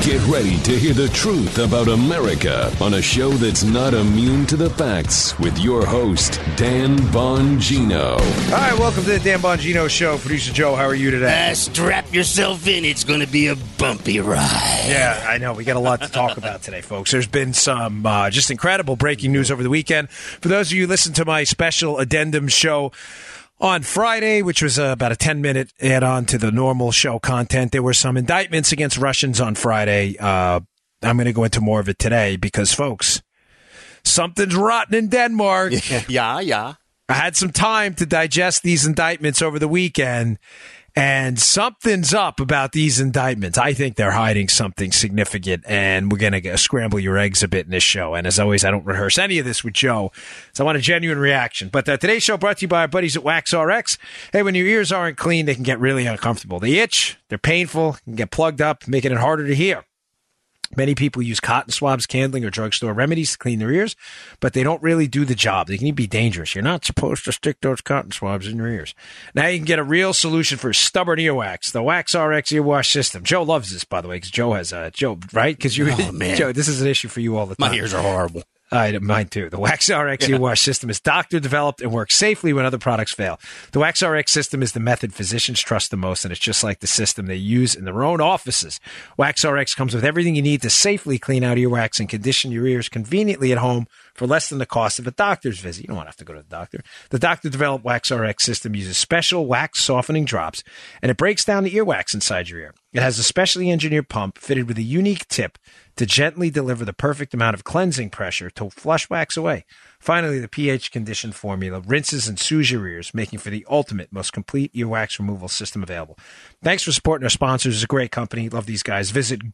Get ready to hear the truth about America on a show that's not immune to the facts with your host, Dan Bongino. All right, welcome to the Dan Bongino Show. Producer Joe, how are you today? Strap yourself in. It's going to be a bumpy ride. Yeah, I know. We got a lot to talk about today, folks. There's been some just incredible breaking news over the weekend. For those of you who listened to my special addendum show on Friday, which was about a 10-minute add-on to the normal show content, there were some indictments against Russians on Friday. I'm going to go into more of it today because, folks, something's rotten in Denmark. Yeah. I had some time to digest these indictments over the weekend, and something's up about these indictments. I think they're hiding something significant, and we're going to scramble your eggs a bit in this show. And as always, I don't rehearse any of this with Joe, so I want a genuine reaction. But today's show brought to you by our buddies at Wax RX. Hey, when your ears aren't clean, they can get really uncomfortable. They itch, they're painful, can get plugged up, making it harder to hear. Many people use cotton swabs, candling, or drugstore remedies to clean their ears, but they don't really do the job. They can even be dangerous. You're not supposed to stick those cotton swabs in your ears. Now you can get a real solution for stubborn earwax, the Wax RX earwash system. Joe loves this, by the way, because Joe has Joe, right? Because Joe, this is an issue for you all the time. My ears are horrible. Mine too. The Wax RX earwash system is doctor-developed and works safely when other products fail. The Wax RX system is the method physicians trust the most, and it's just like the system they use in their own offices. Wax RX comes with everything you need to safely clean out earwax and condition your ears conveniently at home for less than the cost of a doctor's visit. You don't want to have to go to the doctor. The doctor-developed Wax RX system uses special wax softening drops, and it breaks down the earwax inside your ear. It has a specially engineered pump fitted with a unique tip to gently deliver the perfect amount of cleansing pressure to flush wax away. Finally, the pH-conditioned formula rinses and soothes your ears, making for the ultimate, most complete earwax removal system available. Thanks for supporting our sponsors. It's a great company. Love these guys. Visit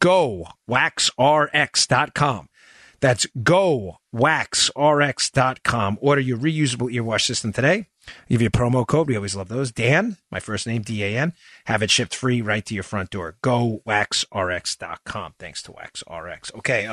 GoWaxRx.com. That's GoWaxRx.com. Order your reusable earwash system today. Give you a promo code. We always love those. Dan, my first name, D-A-N. Have it shipped free right to your front door. GoWaxRx.com. Thanks to Wax RX. Okay,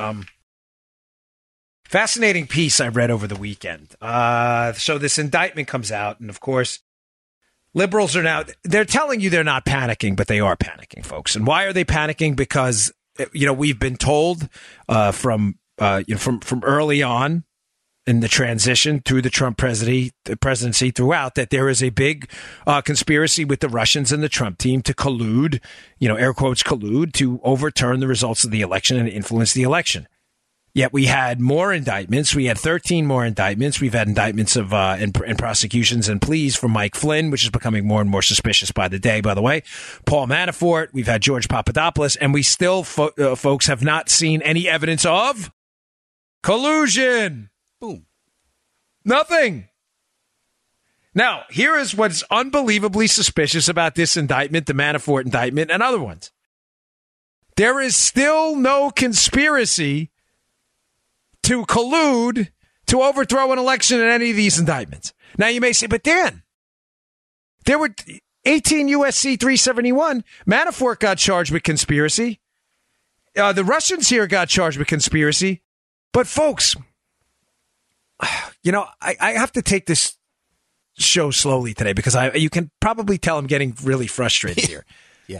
fascinating piece I read over the weekend. So this indictment comes out, and of course, liberals are now, they're telling you they're not panicking, but they are panicking, folks. And why are they panicking? Because, we've been told from early on in the transition through the Trump presidency throughout that there is a big conspiracy with the Russians and the Trump team to collude, air quotes collude, to overturn the results of the election and influence the election. Yet we had more indictments. We had 13 more indictments. We've had indictments of and prosecutions and pleas from Mike Flynn, which is becoming more and more suspicious by the day, by the way. Paul Manafort. We've had George Papadopoulos. And we still, folks, have not seen any evidence of collusion. Boom. Nothing. Now, here is what's unbelievably suspicious about this indictment, the Manafort indictment, and other ones. There is still no conspiracy to collude to overthrow an election in any of these indictments. Now, you may say, but Dan, there were 18 U.S.C. 371. Manafort got charged with conspiracy. The Russians here got charged with conspiracy. But, folks, I have to take this show slowly today because you can probably tell I'm getting really frustrated here. Yeah.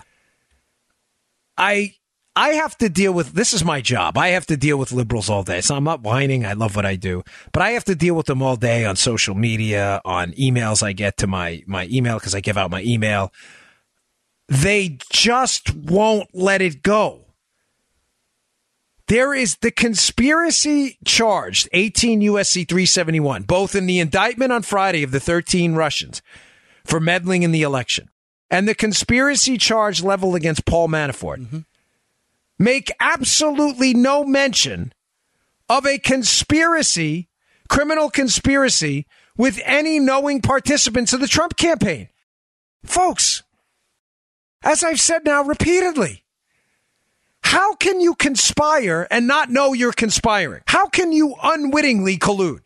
I have to deal with, this is my job. I have to deal with liberals all day. So I'm not whining. I love what I do. But I have to deal with them all day on social media, on emails I get to my email because I give out my email. They just won't let it go. There is the conspiracy charged, 18 U.S.C. 371, both in the indictment on Friday of the 13 Russians for meddling in the election and the conspiracy charge leveled against Paul Manafort. Mm-hmm. Make absolutely no mention of a conspiracy, criminal conspiracy, with any knowing participants of the Trump campaign. Folks, as I've said now repeatedly, how can you conspire and not know you're conspiring? How can you unwittingly collude?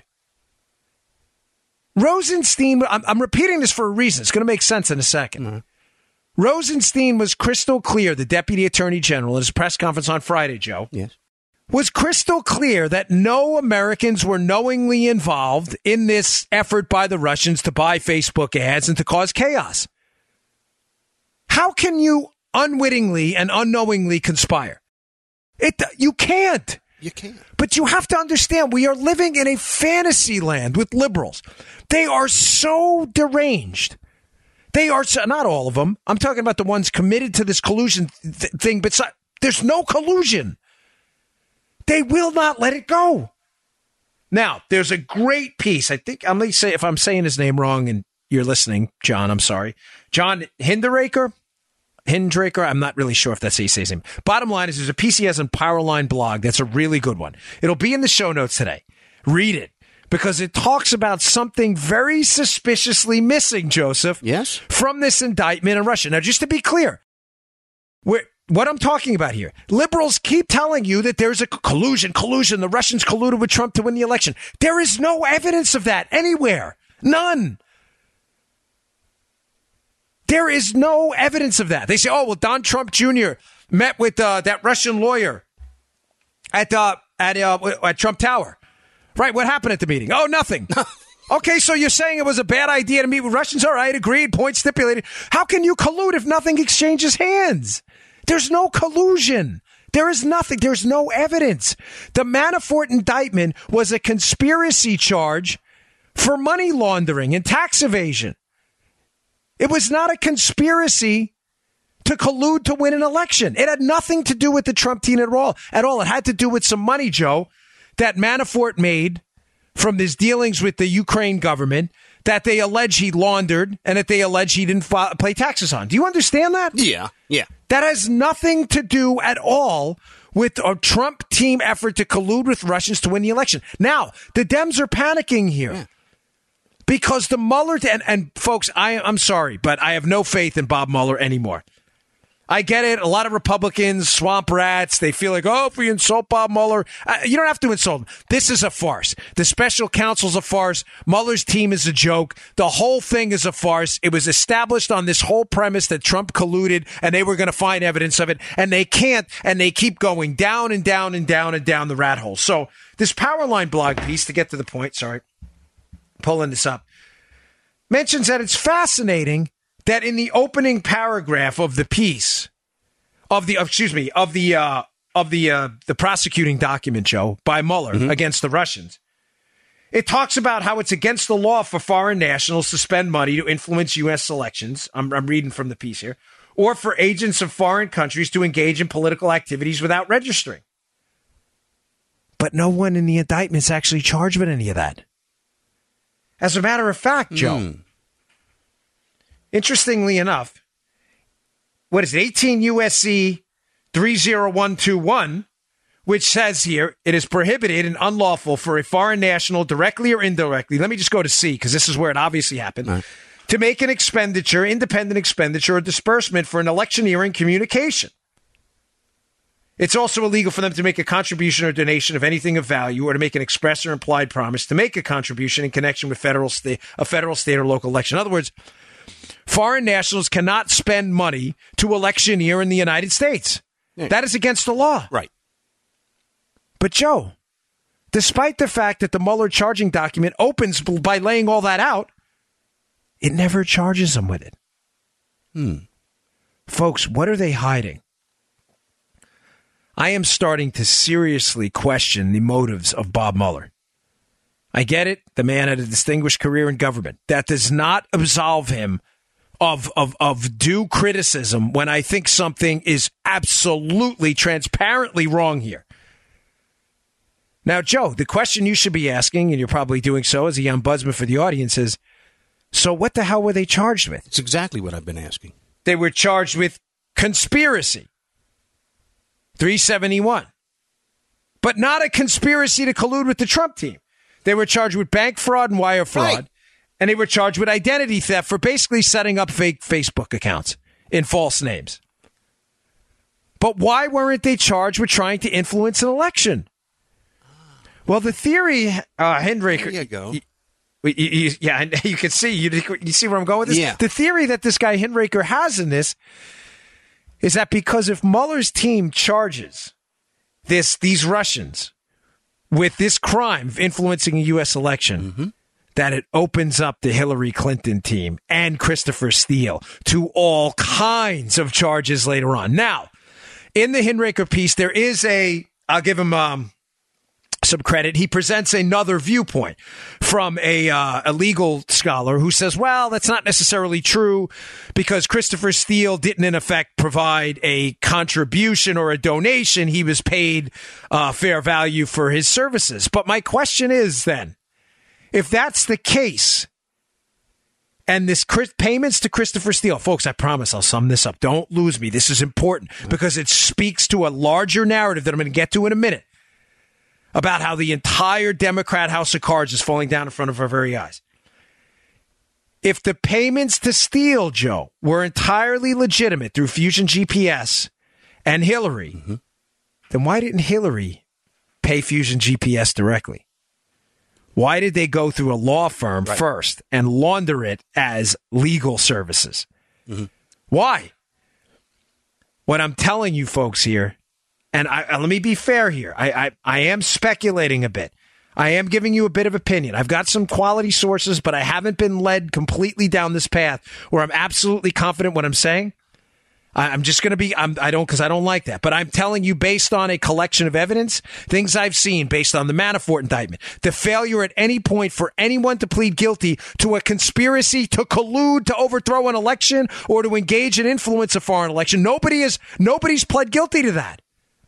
Rosenstein, I'm repeating this for a reason. It's going to make sense in a second. Mm-hmm. Rosenstein was crystal clear, the Deputy Attorney General, in his press conference on Friday, Joe, yes, was crystal clear that no Americans were knowingly involved in this effort by the Russians to buy Facebook ads and to cause chaos. How can you unwittingly and unknowingly conspire? You can't. You can't. But you have to understand, we are living in a fantasy land with liberals. They are so deranged. They are not all of them. I'm talking about the ones committed to this collusion thing, but there's no collusion. They will not let it go. Now, there's a great piece. I think I'm going to say, if I'm saying his name wrong and you're listening, John, I'm sorry. John Hindraker, I'm not really sure if that's how you say his name. Bottom line is there's a piece he has on Powerline blog that's a really good one. It'll be in the show notes today. Read it because it talks about something very suspiciously missing, Joseph. Yes. From this indictment in Russia. Now, just to be clear, what I'm talking about here, liberals keep telling you that there's a collusion, the Russians colluded with Trump to win the election. There is no evidence of that anywhere. None. There is no evidence of that. They say, well, Don Trump Jr. met with that Russian lawyer at Trump Tower. Right, what happened at the meeting? Oh, nothing. Okay, so you're saying it was a bad idea to meet with Russians? All right, agreed, point stipulated. How can you collude if nothing exchanges hands? There's no collusion. There is nothing. There's no evidence. The Manafort indictment was a conspiracy charge for money laundering and tax evasion. It was not a conspiracy to collude to win an election. It had nothing to do with the Trump team at all. It had to do with some money, Joe, that Manafort made from his dealings with the Ukraine government that they allege he laundered and that they allege he didn't pay taxes on. Do you understand that? Yeah. That has nothing to do at all with a Trump team effort to collude with Russians to win the election. Now, the Dems are panicking here. Yeah. Because the Mueller, and folks, I'm sorry, but I have no faith in Bob Mueller anymore. I get it. A lot of Republicans, swamp rats, they feel like, if we insult Bob Mueller, you don't have to insult him. This is a farce. The special counsel's a farce. Mueller's team is a joke. The whole thing is a farce. It was established on this whole premise that Trump colluded and they were going to find evidence of it, and they can't, and they keep going down and down and down and down the rat hole. So this Powerline blog piece, to get to the point, pulling this up, mentions that it's fascinating that in the opening paragraph of the piece of the prosecuting document, Joe, by Mueller against the Russians, it talks about how it's against the law for foreign nationals to spend money to influence U.S. elections. I'm reading from the piece here, or for agents of foreign countries to engage in political activities without registering. But no one in the indictment's actually charged with any of that. As a matter of fact, Joe, interestingly enough, 18 U.S.C. 30121, which says here, it is prohibited and unlawful for a foreign national, directly or indirectly, let me just go to C, because this is where it obviously happened, to make an expenditure, independent expenditure or disbursement for an electioneering communication. It's also illegal for them to make a contribution or donation of anything of value or to make an express or implied promise to make a contribution in connection with a federal, state, or local election. In other words, foreign nationals cannot spend money to electioneer in the United States. Yeah. That is against the law. Right. But, Joe, despite the fact that the Mueller charging document opens by laying all that out, it never charges them with it. Folks, what are they hiding? I am starting to seriously question the motives of Bob Mueller. I get it. The man had a distinguished career in government. That does not absolve him of due criticism when I think something is absolutely transparently wrong here. Now, Joe, the question you should be asking, and you're probably doing so as a ombudsman for the audience, is, so what the hell were they charged with? It's exactly what I've been asking. They were charged with conspiracy. 371. But not a conspiracy to collude with the Trump team. They were charged with bank fraud and wire fraud. Right. And they were charged with identity theft for basically setting up fake Facebook accounts in false names. But why weren't they charged with trying to influence an election? Well, the theory, Hendrik. There you go. Yeah, you can see. You see where I'm going with this? Yeah. The theory that this guy Hindraker has in this is that because if Mueller's team charges these Russians with this crime of influencing a U.S. election, that it opens up the Hillary Clinton team and Christopher Steele to all kinds of charges later on. Now, in the Hinraker piece, there is I'll give him some credit. He presents another viewpoint from a legal scholar who says, well, that's not necessarily true because Christopher Steele didn't, in effect, provide a contribution or a donation. He was paid fair value for his services. But my question is then, if that's the case, and this payments to Christopher Steele, folks, I promise I'll sum this up. Don't lose me. This is important because it speaks to a larger narrative that I'm going to get to in a minute about how the entire Democrat House of Cards is falling down in front of our very eyes. If the payments to Steele, Joe, were entirely legitimate through Fusion GPS and Hillary, then why didn't Hillary pay Fusion GPS directly? Why did they go through a law firm first and launder it as legal services? Why? What I'm telling you folks here, and let me be fair here. I am speculating a bit. I am giving you a bit of opinion. I've got some quality sources, but I haven't been led completely down this path where I'm absolutely confident what I'm saying. I'm just going to be, because I don't like that. But I'm telling you based on a collection of evidence, things I've seen based on the Manafort indictment, the failure at any point for anyone to plead guilty to a conspiracy to collude to overthrow an election or to engage in influence a foreign election. Nobody's pled guilty to that.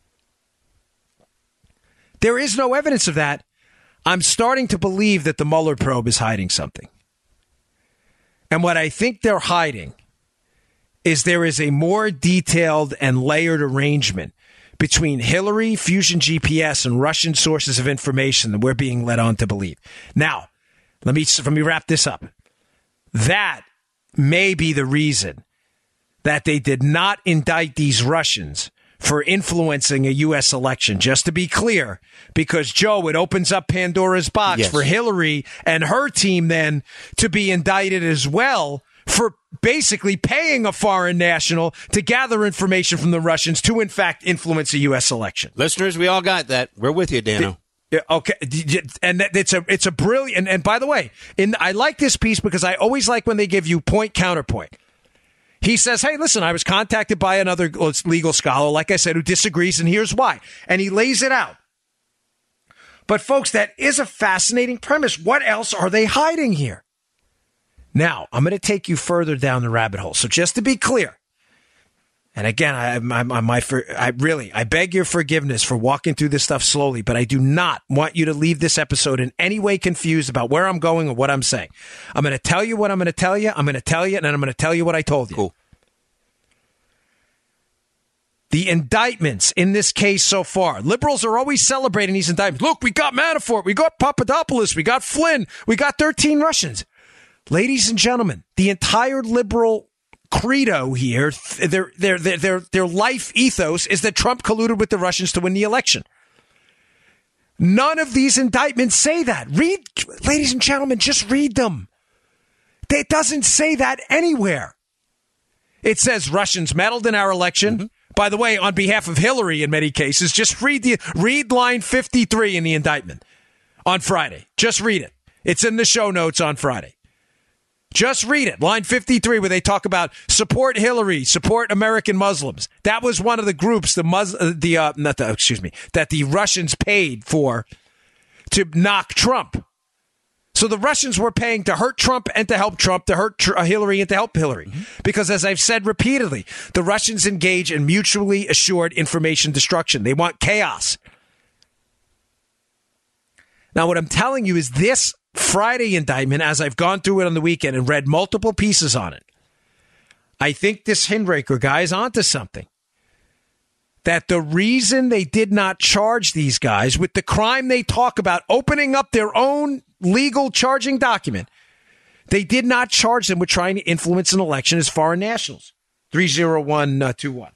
There is no evidence of that. I'm starting to believe that the Mueller probe is hiding something. And what I think they're hiding is there is a more detailed and layered arrangement between Hillary, Fusion GPS, and Russian sources of information that we're being led on to believe. Now, let me wrap this up. That may be the reason that they did not indict these Russians for influencing a U.S. election. Just to be clear, because, Joe, it opens up Pandora's box for Hillary and her team then to be indicted as well for basically paying a foreign national to gather information from the Russians to, in fact, influence a U.S. election. Listeners, we all got that. We're with you, Dano. Okay, and it's a brilliant. And by the way, I like this piece because I always like when they give you point counterpoint. He says, hey, listen, I was contacted by another legal scholar, like I said, who disagrees, and here's why. And he lays it out. But, folks, that is a fascinating premise. What else are they hiding here? Now, I'm going to take you further down the rabbit hole. So just to be clear, and again, I beg your forgiveness for walking through this stuff slowly, but I do not want you to leave this episode in any way confused about where I'm going or what I'm saying. I'm going to tell you what I'm going to tell you. I'm going to tell you, and then I'm going to tell you what I told you. Cool. The indictments in this case so far, liberals are always celebrating these indictments. Look, we got Manafort, we got Papadopoulos, we got Flynn, we got 13 Russians. Ladies and gentlemen, the entire liberal credo here, their life ethos is that Trump colluded with the Russians to win the election. None of these indictments say that. Read, ladies and gentlemen, just read them. It doesn't say that anywhere. It says Russians meddled in our election. Mm-hmm. By the way, on behalf of Hillary in many cases, just read line 53 in the indictment on Friday. Just read it. It's in the show notes on Friday. Just read it. Line 53, where they talk about support Hillary, support American Muslims. That was one of the groups that the Russians paid for to knock Trump. So the Russians were paying to hurt Trump and to help Trump, to hurt Hillary and to help Hillary. Mm-hmm. Because as I've said repeatedly, the Russians engage in mutually assured information destruction. They want chaos. Now, what I'm telling you is this Friday indictment, as I've gone through it on the weekend and read multiple pieces on it, I think this Hinraker guy is onto something. That the reason they did not charge these guys with the crime they talk about, opening up their own legal charging document, they did not charge them with trying to influence an election as foreign nationals. 30121.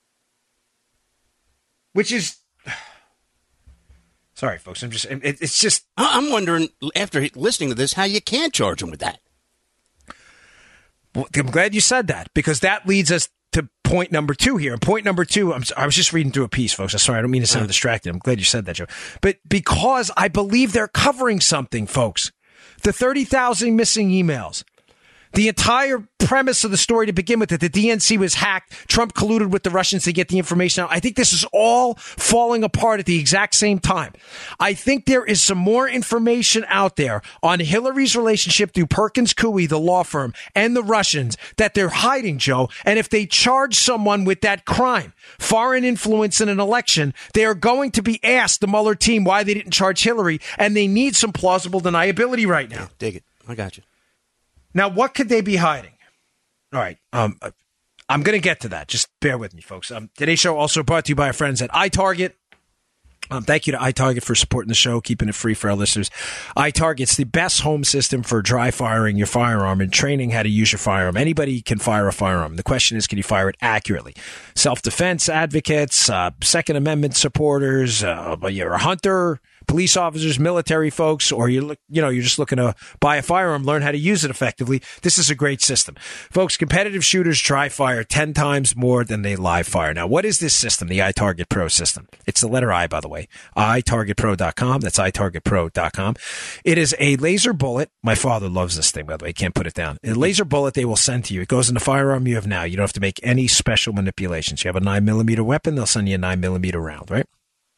Which is... Sorry, folks. It's just... I'm wondering, after listening to this, how you can charge them with that. Well, I'm glad you said that, because that leads us to point number 2 here. And point number 2, I was just reading through a piece, folks. I'm sorry, I don't mean to sound distracted. I'm glad you said that, Joe. But because I believe they're covering something, folks. The 30,000 missing emails. The entire premise of the story to begin with, that the DNC was hacked, Trump colluded with the Russians to get the information out. I think this is all falling apart at the exact same time. I think there is some more information out there on Hillary's relationship through Perkins Coie, the law firm, and the Russians that they're hiding, Joe. And if they charge someone with that crime, foreign influence in an election, they are going to be asked, the Mueller team, why they didn't charge Hillary, and they need some plausible deniability right now. Yeah, dig it. I got you. Now, what could they be hiding? All right. I'm going to get to that. Just bear with me, folks. Today's show also brought to you by our friends at iTarget. Thank you to iTarget for supporting the show, keeping it free for our listeners. iTarget's the best home system for dry firing your firearm and training how to use your firearm. Anybody can fire a firearm. The question is, can you fire it accurately? Self-defense advocates, Second Amendment supporters, you're a hunter, police officers, military folks, or you're just looking to buy a firearm, learn how to use it effectively. This is a great system. Folks, competitive shooters dry fire 10 times more than they live fire. Now, what is this system, the iTarget Pro system? It's the letter I, by the way. iTargetPro.com. That's iTargetPro.com. It is a laser bullet. My father loves this thing, by the way. He can't put it down. A laser bullet they will send to you. It goes in the firearm you have now. You don't have to make any special manipulations. You have a 9mm weapon, they'll send you a 9mm round, right?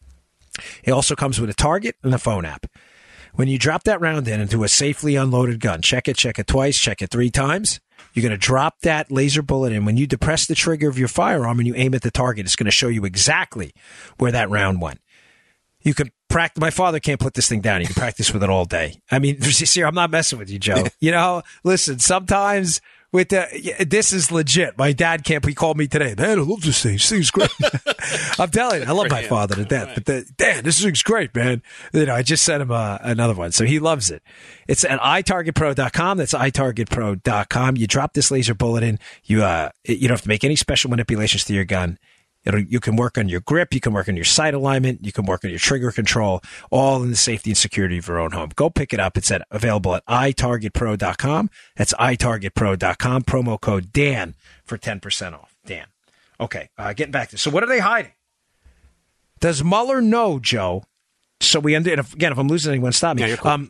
It also comes with a target and a phone app. When you drop that round into a safely unloaded gun, check it twice, check it 3 times. You're going to drop that laser bullet in. When you depress the trigger of your firearm and you aim at the target, it's going to show you exactly where that round went. You can practice. My father can't put this thing down. You can practice with it all day. I mean, see, I'm not messing with you, Joe. Listen, sometimes this is legit. My dad can't. He called me today. Man, I love this thing. This thing's great. I'm telling you, I love my father to death. But Dad, this thing's great, man. I just sent him another one, so he loves it. It's at iTargetPro.com. That's iTargetPro.com. You drop this laser bullet in. You don't have to make any special manipulations to your gun. You can work on your grip, you can work on your sight alignment, you can work on your trigger control, all in the safety and security of your own home. Go pick it up. It's available at iTargetPro.com. That's iTargetPro.com. Promo code Dan for 10% off. Dan. Okay, getting back to this. So what are they hiding? Does Mueller know, Joe? So we end. Again, if I'm losing anyone, stop me. Yeah, you're cool.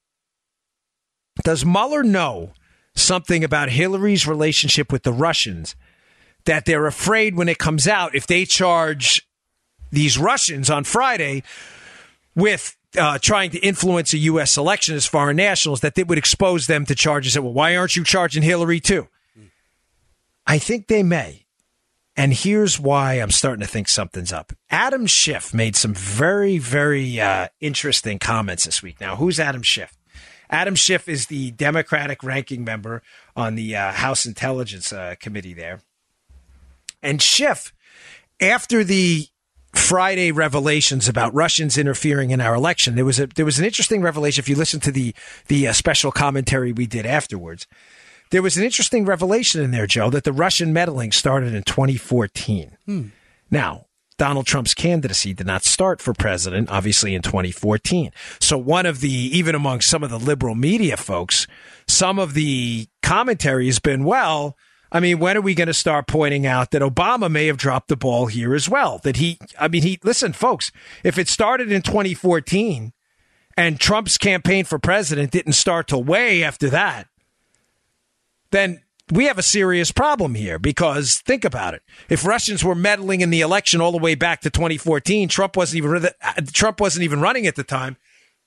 Does Mueller know something about Hillary's relationship with the Russians that they're afraid when it comes out, if they charge these Russians on Friday with trying to influence a U.S. election as foreign nationals, that they would expose them to charges that, well, why aren't you charging Hillary too? I think they may. And here's why I'm starting to think something's up. Adam Schiff made some very, very interesting comments this week. Now, who's Adam Schiff? Adam Schiff is the Democratic ranking member on the House Intelligence Committee there. And Schiff, after the Friday revelations about Russians interfering in our election, there was an interesting revelation. If you listen to the special commentary we did afterwards, there was an interesting revelation in there, Joe, that the Russian meddling started in 2014. Now, Donald Trump's candidacy did not start for president, obviously, in 2014. So even among some of the liberal media folks, some of the commentary has been, well, I mean, when are we going to start pointing out that Obama may have dropped the ball here as well? Listen, folks, if it started in 2014 and Trump's campaign for president didn't start till way after that, then we have a serious problem here, because think about it. If Russians were meddling in the election all the way back to 2014, Trump wasn't even running at the time,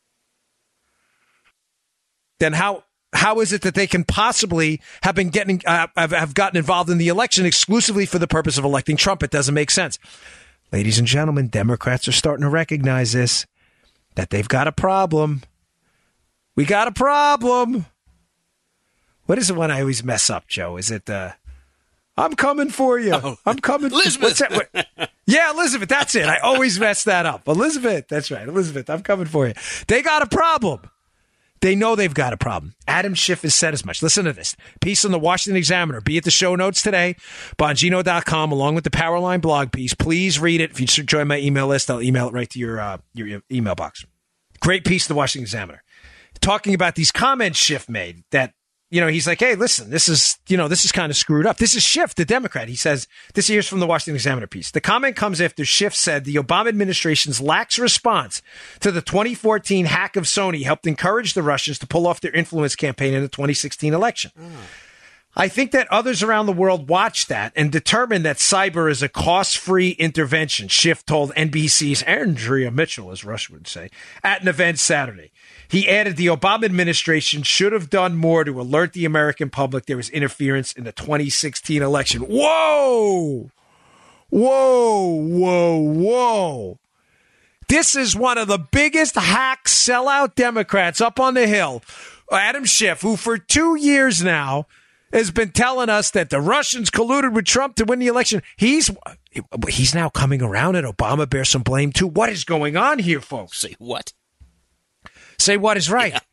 then how is it that they can possibly have been have gotten involved in the election exclusively for the purpose of electing Trump? It doesn't make sense. Ladies and gentlemen, Democrats are starting to recognize this, that they've got a problem. We got a problem. What is the one I always mess up, Joe? Is it I'm coming for you. Oh, I'm coming. Elizabeth. What's that? Yeah, Elizabeth. That's it. I always mess that up. Elizabeth. That's right. Elizabeth, I'm coming for you. They got a problem. They know they've got a problem. Adam Schiff has said as much. Listen to this. Piece in the Washington Examiner. Be at the show notes today. Bongino.com, along with the Powerline blog piece. Please read it. If you join my email list, I'll email it right to your email box. Great piece in the Washington Examiner. Talking about these comments Schiff made that he's like, hey, listen, this is kind of screwed up. This is Schiff, the Democrat. He says, this here's from the Washington Examiner piece. The comment comes after Schiff said the Obama administration's lax response to the 2014 hack of Sony helped encourage the Russians to pull off their influence campaign in the 2016 election. I think that others around the world watched that and determined that cyber is a cost-free intervention, Schiff told NBC's Andrea Mitchell, as Rush would say, at an event Saturday. He added the Obama administration should have done more to alert the American public there was interference in the 2016 election. Whoa! Whoa, whoa, whoa. This is one of the biggest hack sellout Democrats up on the Hill, Adam Schiff, who for 2 years now has been telling us that the Russians colluded with Trump to win the election. He's now coming around and Obama bears some blame too. What is going on here, folks? Say what? Say what is right. Yeah.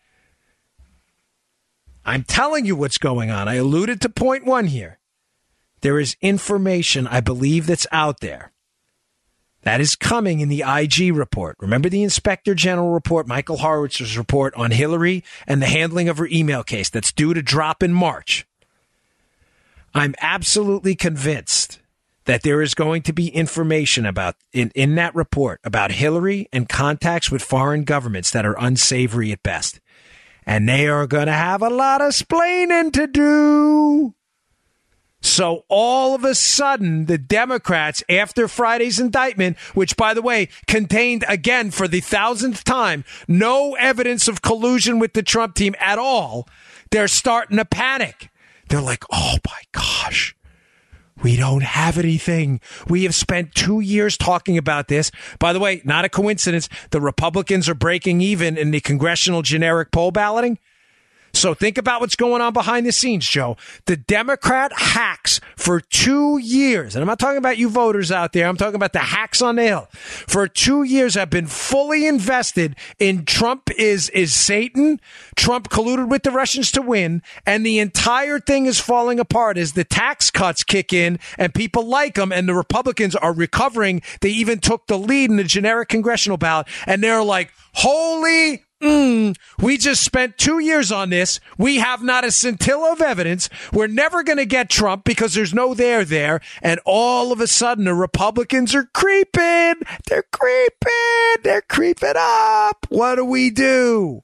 I'm telling you what's going on. I alluded to point one here. There is information, I believe, that's out there that is coming in the IG report. Remember the Inspector General report, Michael Horowitz's report on Hillary and the handling of her email case that's due to drop in March. I'm absolutely convinced that there is going to be information about in that report about Hillary and contacts with foreign governments that are unsavory at best. And they are going to have a lot of splaining to do. So all of a sudden, the Democrats, after Friday's indictment, which, by the way, contained, again, for the 1,000th time, no evidence of collusion with the Trump team at all, they're starting to panic. They're like, oh, my gosh, we don't have anything. We have spent 2 years talking about this. By the way, not a coincidence. The Republicans are breaking even in the congressional generic poll balloting. So think about what's going on behind the scenes, Joe. The Democrat hacks for 2 years, and I'm not talking about you voters out there. I'm talking about the hacks on the Hill. For 2 years have been fully invested in Trump is Satan. Trump colluded with the Russians to win, and the entire thing is falling apart as the tax cuts kick in, and people like them, and the Republicans are recovering. They even took the lead in the generic congressional ballot, and they're like, holy we just spent 2 years on this. We have not a scintilla of evidence. We're never going to get Trump because there's no there. And all of a sudden, the Republicans are creeping. They're creeping. They're creeping up. What do we do?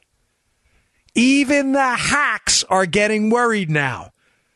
Even the hacks are getting worried now.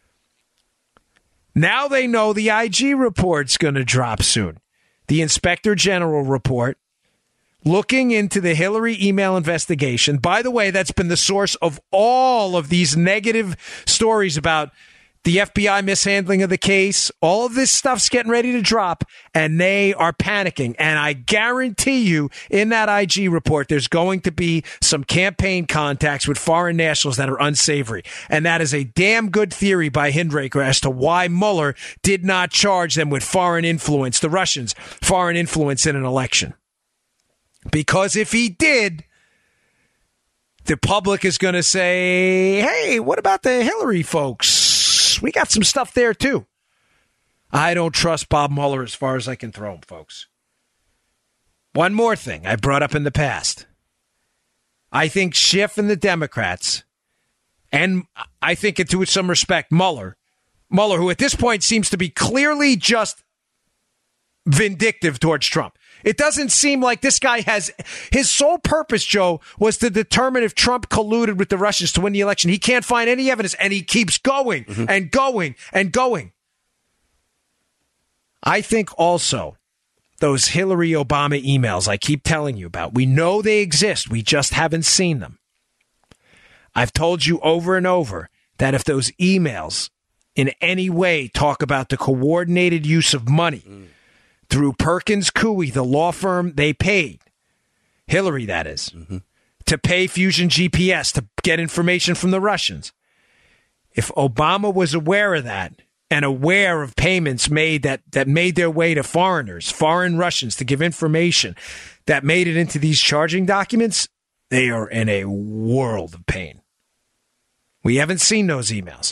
Now they know the IG report's going to drop soon. The Inspector General report. Looking into the Hillary email investigation. By the way, that's been the source of all of these negative stories about the FBI mishandling of the case. All of this stuff's getting ready to drop, and they are panicking. And I guarantee you, in that IG report, there's going to be some campaign contacts with foreign nationals that are unsavory. And that is a damn good theory by Hindraker as to why Mueller did not charge them with foreign influence, the Russians, foreign influence in an election. Because if he did, the public is going to say, hey, what about the Hillary folks? We got some stuff there, too. I don't trust Bob Mueller as far as I can throw him, folks. One more thing I brought up in the past. I think Schiff and the Democrats, and I think to some respect, Mueller, who at this point seems to be clearly just vindictive towards Trump. It doesn't seem like this guy has his sole purpose, Joe, was to determine if Trump colluded with the Russians to win the election. He can't find any evidence, and he keeps going and going and going. I think also those Hillary Obama emails I keep telling you about, we know they exist. We just haven't seen them. I've told you over and over that if those emails in any way talk about the coordinated use of money through Perkins Coie, the law firm they paid, Hillary, that is, to pay Fusion GPS to get information from the Russians. If Obama was aware of that and aware of payments made that made their way to foreigners, foreign Russians, to give information that made it into these charging documents, they are in a world of pain. We haven't seen those emails.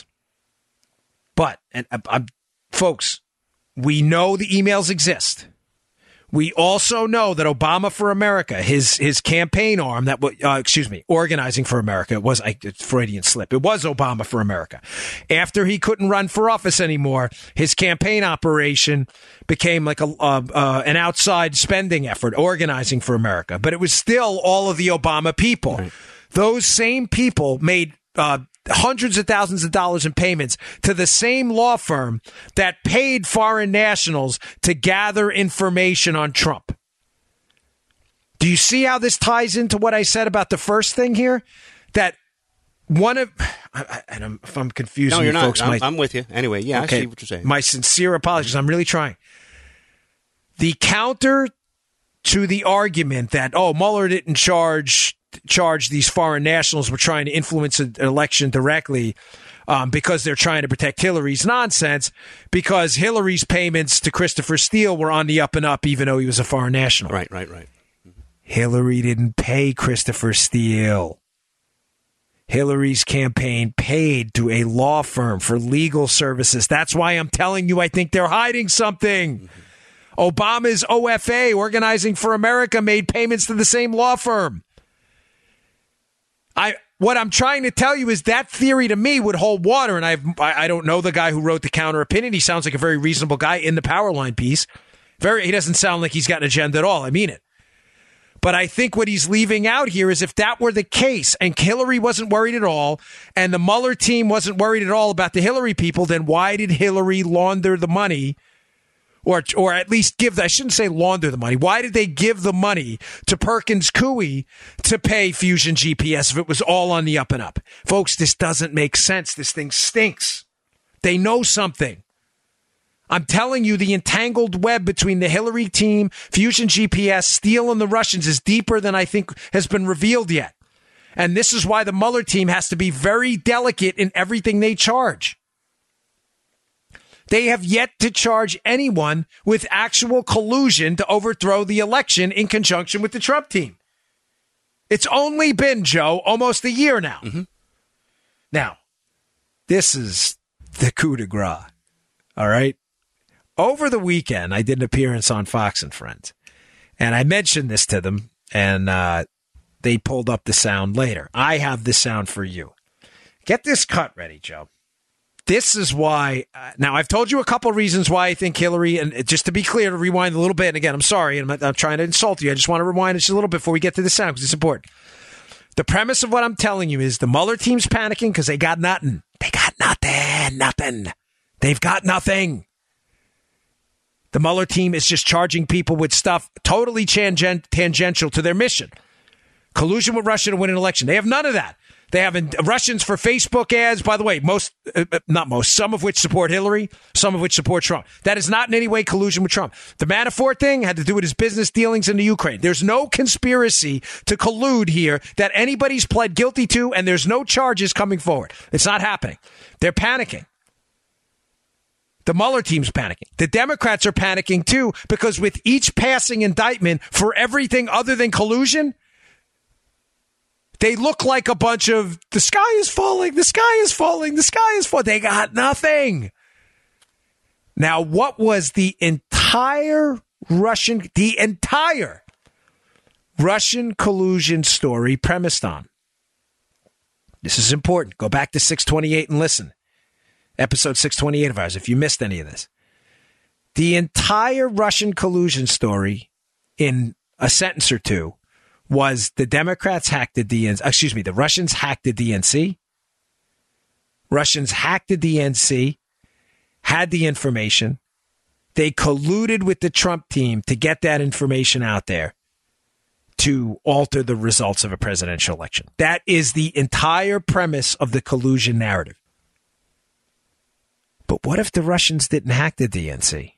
But, folks, we know the emails exist. We also know that Obama for America, his campaign arm, that Organizing for America, it was a Freudian slip. It was Obama for America. After he couldn't run for office anymore, his campaign operation became like an outside spending effort, Organizing for America. But it was still all of the Obama people. Right. Those same people made hundreds of thousands of dollars in payments to the same law firm that paid foreign nationals to gather information on Trump. Do you see how this ties into what I said about the first thing here? That one of, if I'm confusing you folks. I'm with you. Anyway, yeah, okay, I see what you're saying. My sincere apologies. I'm really trying. The counter to the argument that, Mueller didn't charge these foreign nationals were trying to influence an election directly because they're trying to protect Hillary's nonsense, because Hillary's payments to Christopher Steele were on the up and up, even though he was a foreign national. Right. Hillary didn't pay Christopher Steele. Hillary's campaign paid to a law firm for legal services. That's why I'm telling you I think they're hiding something. Mm-hmm. Obama's OFA, Organizing for America, made payments to the same law firm. What I'm trying to tell you is that theory to me would hold water, and I don't know the guy who wrote the counter opinion. He sounds like a very reasonable guy in the Powerline piece. He doesn't sound like he's got an agenda at all. I mean it. But I think what he's leaving out here is if that were the case and Hillary wasn't worried at all and the Mueller team wasn't worried at all about the Hillary people, then why did Hillary launder the money? Or at least I shouldn't say launder the money. Why did they give the money to Perkins Coie to pay Fusion GPS if it was all on the up and up? Folks, this doesn't make sense. This thing stinks. They know something. I'm telling you, the entangled web between the Hillary team, Fusion GPS, Steele, and the Russians is deeper than I think has been revealed yet. And this is why the Mueller team has to be very delicate in everything they charge. They have yet to charge anyone with actual collusion to overthrow the election in conjunction with the Trump team. It's only been, Joe, almost a year now. Mm-hmm. Now, this is the coup de grace, all right? Over the weekend, I did an appearance on Fox and Friends, and I mentioned this to them, and they pulled up the sound later. I have the sound for you. Get this cut ready, Joe. This is why, now I've told you a couple reasons why I think Hillary, and just to be clear, to rewind a little bit, and again, I'm sorry, I'm trying to insult you. I just want to rewind just a little bit before we get to the sound, because it's important. The premise of what I'm telling you is the Mueller team's panicking because they got nothing. They got nothing. They've got nothing. The Mueller team is just charging people with stuff totally tangential to their mission. Collusion with Russia to win an election. They have none of that. They have Russians for Facebook ads, by the way, some of which support Hillary, some of which support Trump. That is not in any way collusion with Trump. The Manafort thing had to do with his business dealings in the Ukraine. There's no conspiracy to collude here that anybody's pled guilty to, and there's no charges coming forward. It's not happening. They're panicking. The Mueller team's panicking. The Democrats are panicking, too, because with each passing indictment for everything other than collusion, they look like a bunch of, the sky is falling. They got nothing. Now, what was the entire Russian collusion story premised on? This is important. Go back to 628 and listen. Episode 628 of ours, if you missed any of this. The entire Russian collusion story, in a sentence or two, was the Democrats hacked the DNC. The Russians hacked the DNC. Russians hacked the DNC, had the information. They colluded with the Trump team to get that information out there to alter the results of a presidential election. That is the entire premise of the collusion narrative. But what if the Russians didn't hack the DNC?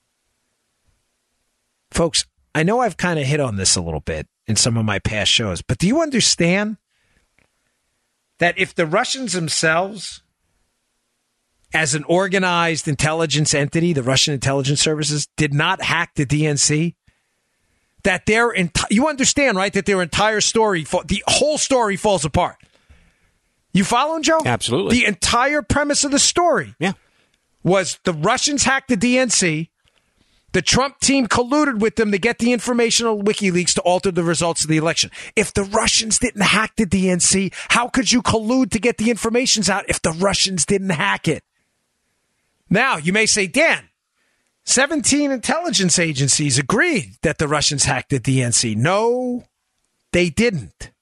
Folks, I know I've kind of hit on this a little bit in some of my past shows, but do you understand that if the Russians themselves, as an organized intelligence entity, the Russian intelligence services, did not hack the DNC, that you understand, right, that their entire story, the whole story falls apart. You following, Joe? Absolutely. The entire premise of the story was the Russians hacked the DNC. The Trump team colluded with them to get the information on WikiLeaks to alter the results of the election. If the Russians didn't hack the DNC, how could you collude to get the information out if the Russians didn't hack it? Now, you may say, Dan, 17 intelligence agencies agreed that the Russians hacked the DNC. No, they didn't.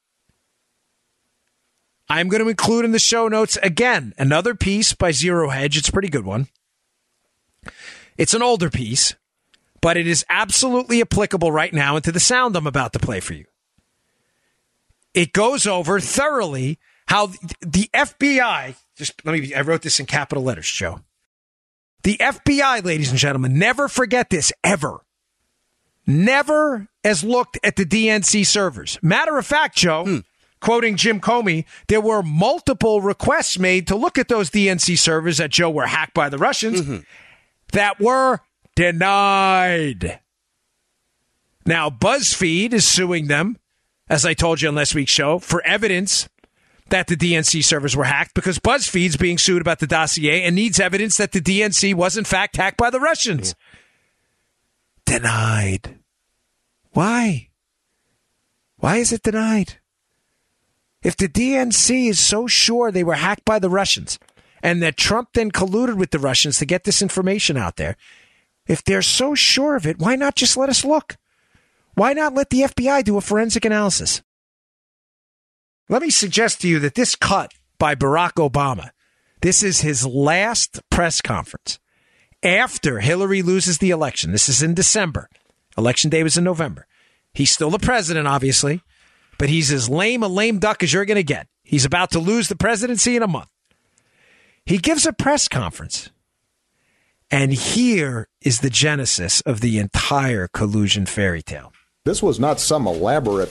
I'm going to include in the show notes, again, another piece by Zero Hedge. It's a pretty good one. It's an older piece, but it is absolutely applicable right now into the sound I'm about to play for you. It goes over thoroughly how the FBI, I wrote this in capital letters, Joe. The FBI, ladies and gentlemen, never forget this, ever. Never has looked at the DNC servers. Matter of fact, Joe, quoting Jim Comey, there were multiple requests made to look at those DNC servers that, Joe, were hacked by the Russians that were denied. Now, BuzzFeed is suing them, as I told you on last week's show, for evidence that the DNC servers were hacked because BuzzFeed's being sued about the dossier and needs evidence that the DNC was in fact hacked by the Russians. Yeah. Denied. Why? Why is it denied? If the DNC is so sure they were hacked by the Russians and that Trump then colluded with the Russians to get this information out there, if they're so sure of it, why not just let us look? Why not let the FBI do a forensic analysis? Let me suggest to you that this cut by Barack Obama, this is his last press conference after Hillary loses the election. This is in December. Election day was in November. He's still the president, obviously, but he's as lame a lame duck as you're going to get. He's about to lose the presidency in a month. He gives a press conference, and here is the genesis of the entire collusion fairy tale. This was not some elaborate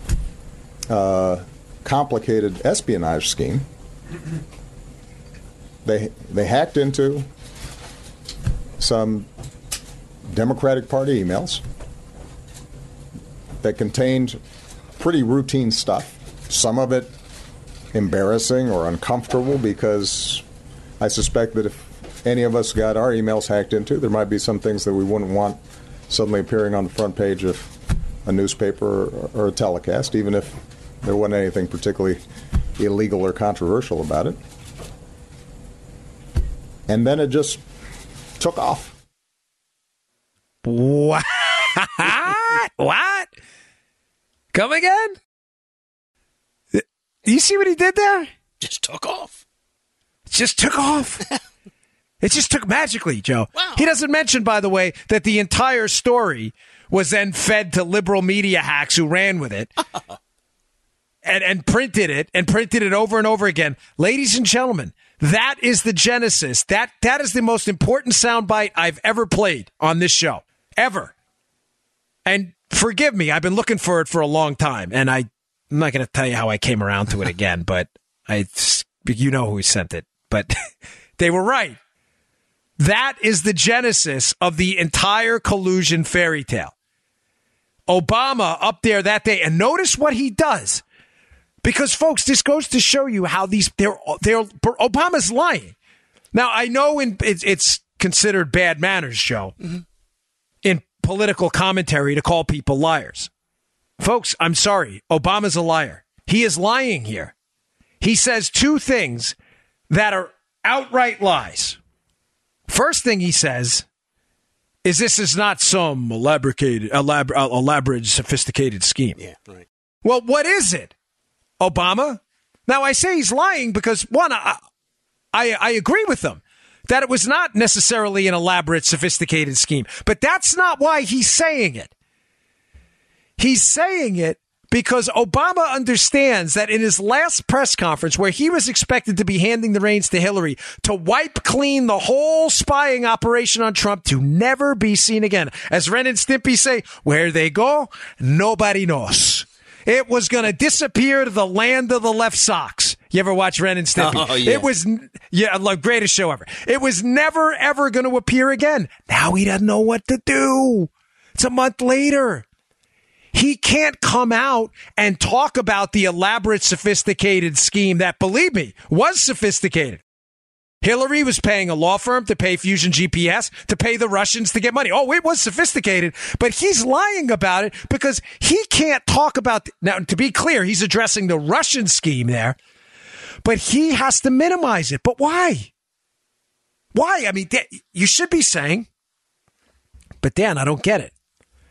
complicated espionage scheme. They hacked into some Democratic Party emails that contained pretty routine stuff. Some of it embarrassing or uncomfortable because I suspect that if any of us got our emails hacked into, there might be some things that we wouldn't want suddenly appearing on the front page of a newspaper or a telecast, even if there wasn't anything particularly illegal or controversial about it. And then it just took off. What? What? Come again? You see what he did there? Just took off. Just took off. It just took magically, Joe. Wow. He doesn't mention, by the way, that the entire story was then fed to liberal media hacks who ran with it. And printed it over and over again. Ladies and gentlemen, that is the genesis. That is the most important soundbite I've ever played on this show. Ever. And forgive me, I've been looking for it for a long time. And I'm not going to tell you how I came around to it again, but you know who sent it. But they were right. That is the genesis of the entire collusion fairy tale. Obama up there that day. And notice what he does. Because, folks, this goes to show you how Obama's lying. Now, I know it's considered bad manners, Joe, in political commentary to call people liars. Folks, I'm sorry. Obama's a liar. He is lying here. He says two things that are outright lies. First thing he says is this is not some elaborate, sophisticated scheme. Yeah, right. Well, what is it? Obama? Now, I say he's lying because, one, I agree with them that it was not necessarily an elaborate, sophisticated scheme. But that's not why he's saying it. He's saying it because Obama understands that in his last press conference, where he was expected to be handing the reins to Hillary to wipe clean the whole spying operation on Trump to never be seen again. As Ren and Stimpy say, where they go, nobody knows. It was going to disappear to the land of the left socks. You ever watch Ren and Stimpy? Oh, yeah. It was, greatest show ever. It was never, ever going to appear again. Now he doesn't know what to do. It's a month later. He can't come out and talk about the elaborate, sophisticated scheme that, believe me, was sophisticated. Hillary was paying a law firm to pay Fusion GPS to pay the Russians to get money. Oh, it was sophisticated, but he's lying about it because he can't talk about... Now, to be clear, he's addressing the Russian scheme there, but he has to minimize it. But why? Why? I mean, you should be saying, but Dan, I don't get it.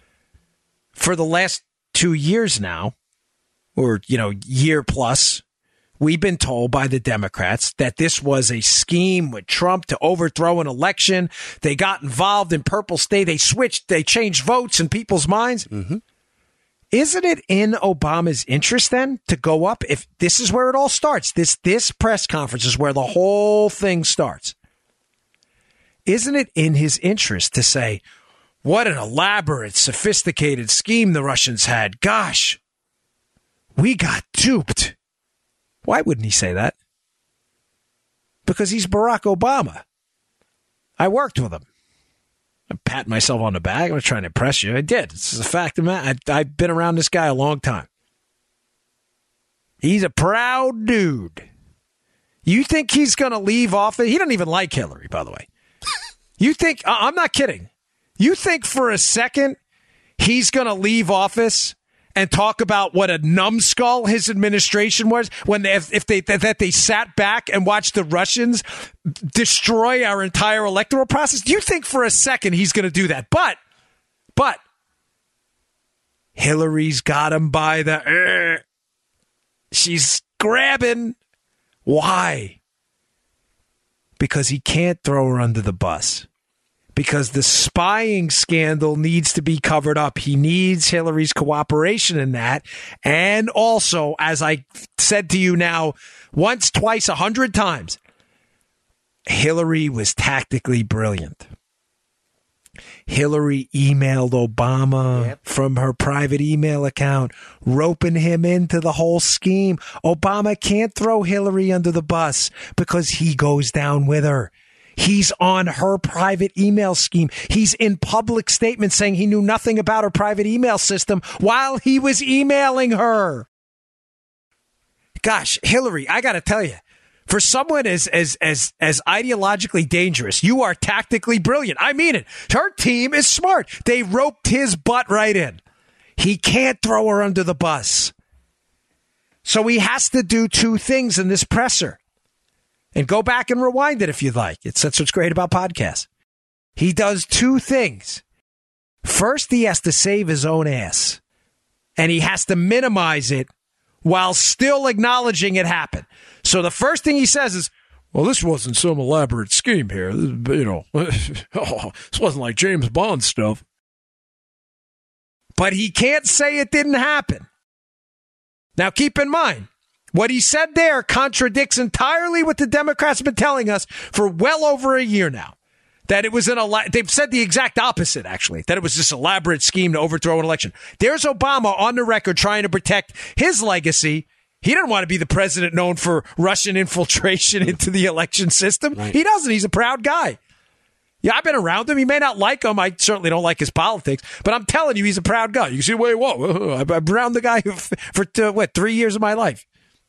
For the last 2 years now, or, year plus, we've been told by the Democrats that this was a scheme with Trump to overthrow an election. They got involved in Purple State. They switched. They changed votes in people's minds. Mm-hmm. Isn't it in Obama's interest then to go up? If this is where it all starts, this press conference is where the whole thing starts. Isn't it in his interest to say, what an elaborate, sophisticated scheme the Russians had. Gosh, we got duped. Why wouldn't he say that? Because he's Barack Obama. I worked with him. I'm patting myself on the back. I'm not trying to impress you. I did. It's a fact of man. I've been around this guy a long time. He's a proud dude. You think he's going to leave office? He doesn't even like Hillary, by the way. You think, I'm not kidding. You think for a second he's going to leave office and talk about what a numbskull his administration was when they sat back and watched the Russians destroy our entire electoral process? Do you think for a second he's going to do that? But Hillary's got him by the... she's grabbing. Why? Because he can't throw her under the bus. Because the spying scandal needs to be covered up. He needs Hillary's cooperation in that. And also, as I said to you now, once, twice, 100 times, Hillary was tactically brilliant. Hillary emailed Obama from her private email account, roping him into the whole scheme. Obama can't throw Hillary under the bus because he goes down with her. He's on her private email scheme. He's in public statements saying he knew nothing about her private email system while he was emailing her. Gosh, Hillary, I got to tell you, for someone as ideologically dangerous, you are tactically brilliant. I mean it. Her team is smart. They roped his butt right in. He can't throw her under the bus. So he has to do two things in this presser. And go back and rewind it if you'd like. That's what's great about podcasts. He does two things. First, he has to save his own ass. And he has to minimize it while still acknowledging it happened. So the first thing he says is, well, this wasn't some elaborate scheme here. This wasn't like James Bond stuff. But he can't say it didn't happen. Now, keep in mind, what he said there contradicts entirely what the Democrats have been telling us for well over a year now. That it was they've said the exact opposite, actually. That it was this elaborate scheme to overthrow an election. There's Obama on the record trying to protect his legacy. He didn't want to be the president known for Russian infiltration into the election system. Right. He doesn't. He's a proud guy. Yeah, I've been around him. You may not like him. I certainly don't like his politics. But I'm telling you, he's a proud guy. You see, whoa. I've been around the guy for 3 years of my life.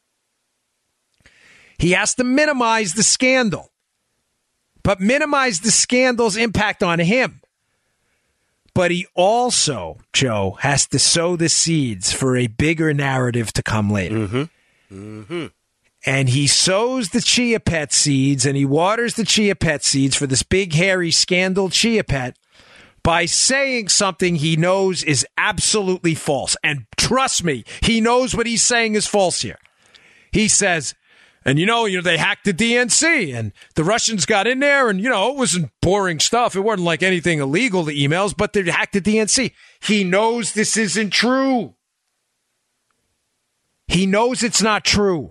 He has to minimize the scandal, but minimize the scandal's impact on him. But he also, Joe, has to sow the seeds for a bigger narrative to come later. Mm-hmm. Mm-hmm. And he sows the Chia Pet seeds and he waters the Chia Pet seeds for this big, hairy, scandal Chia Pet by saying something he knows is absolutely false. And trust me, he knows what he's saying is false here. He says, and, they hacked the DNC and the Russians got in there and, it wasn't boring stuff. It wasn't like anything illegal, the emails, but they hacked the DNC. He knows this isn't true. He knows it's not true.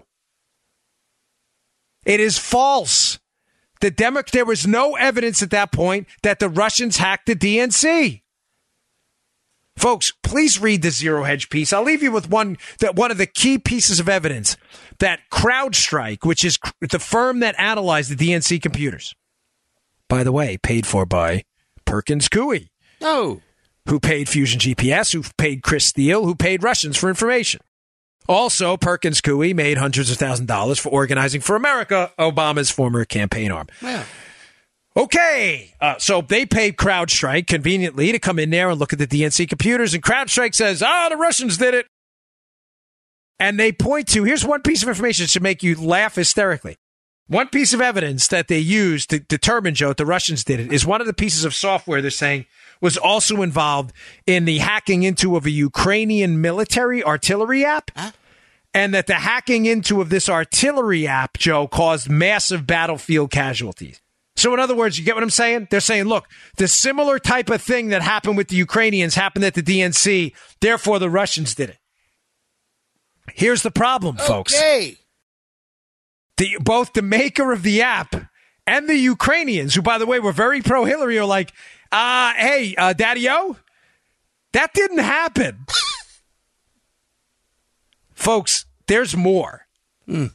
It is false. There was no evidence at that point that the Russians hacked the DNC. Folks, please read the Zero Hedge piece. I'll leave you with one of the key pieces of evidence that CrowdStrike, which is the firm that analyzed the DNC computers, by the way, paid for by Perkins Coie. Oh. Who paid Fusion GPS, who paid Chris Steele, who paid Russians for information. Also, Perkins Coie made hundreds of thousands of dollars for Organizing for America, Obama's former campaign arm. Yeah. Okay, so they paid CrowdStrike conveniently to come in there and look at the DNC computers, and CrowdStrike says, the Russians did it. And they point to, here's one piece of information that should make you laugh hysterically. One piece of evidence that they used to determine, Joe, that the Russians did it is one of the pieces of software they're saying was also involved in the hacking into of a Ukrainian military artillery app. Huh? And that the hacking into of this artillery app, Joe, caused massive battlefield casualties. So in other words, you get what I'm saying? They're saying, look, the similar type of thing that happened with the Ukrainians happened at the DNC. Therefore, the Russians did it. Here's the problem, folks. Okay. Both the maker of the app and the Ukrainians, who, by the way, were very pro-Hillary, are like, hey, Daddy-O, that didn't happen. Folks, there's more. Could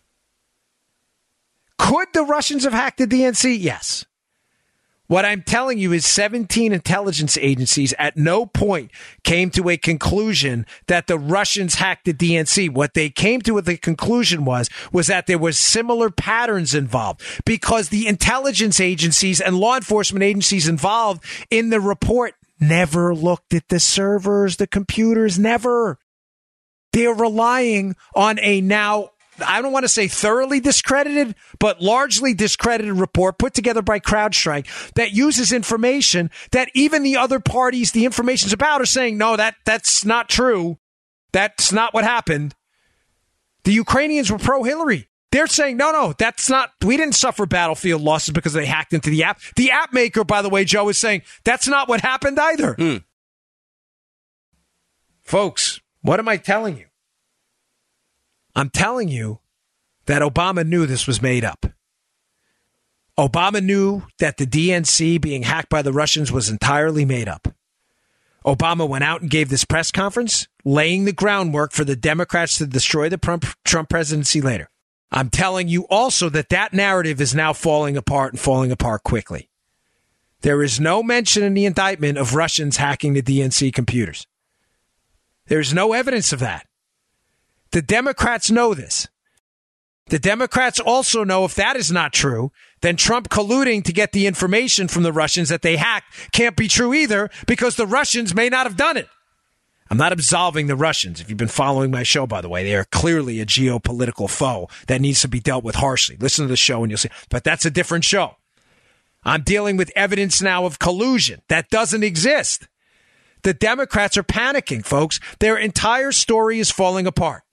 the Russians have hacked the DNC? Yes. What I'm telling you is 17 intelligence agencies at no point came to a conclusion that the Russians hacked the DNC. What they came to the conclusion was that there was similar patterns involved because the intelligence agencies and law enforcement agencies involved in the report never looked at the servers, the computers, never. They're relying on a now, I don't want to say thoroughly discredited, but largely discredited report put together by CrowdStrike that uses information that even the other parties the information's about are saying, no, that's not true. That's not what happened. The Ukrainians were pro-Hillary. They're saying, no, that's not, we didn't suffer battlefield losses because they hacked into the app. The app maker, by the way, Joe, is saying that's not what happened either. Folks, what am I telling you? I'm telling you that Obama knew this was made up. Obama knew that the DNC being hacked by the Russians was entirely made up. Obama went out and gave this press conference, laying the groundwork for the Democrats to destroy the Trump presidency later. I'm telling you also that narrative is now falling apart and falling apart quickly. There is no mention in the indictment of Russians hacking the DNC computers. There's no evidence of that. The Democrats know this. The Democrats also know if that is not true, then Trump colluding to get the information from the Russians that they hacked can't be true either because the Russians may not have done it. I'm not absolving the Russians. If you've been following my show, by the way, they are clearly a geopolitical foe that needs to be dealt with harshly. Listen to the show and you'll see. But that's a different show. I'm dealing with evidence now of collusion that doesn't exist. The Democrats are panicking, folks. Their entire story is falling apart.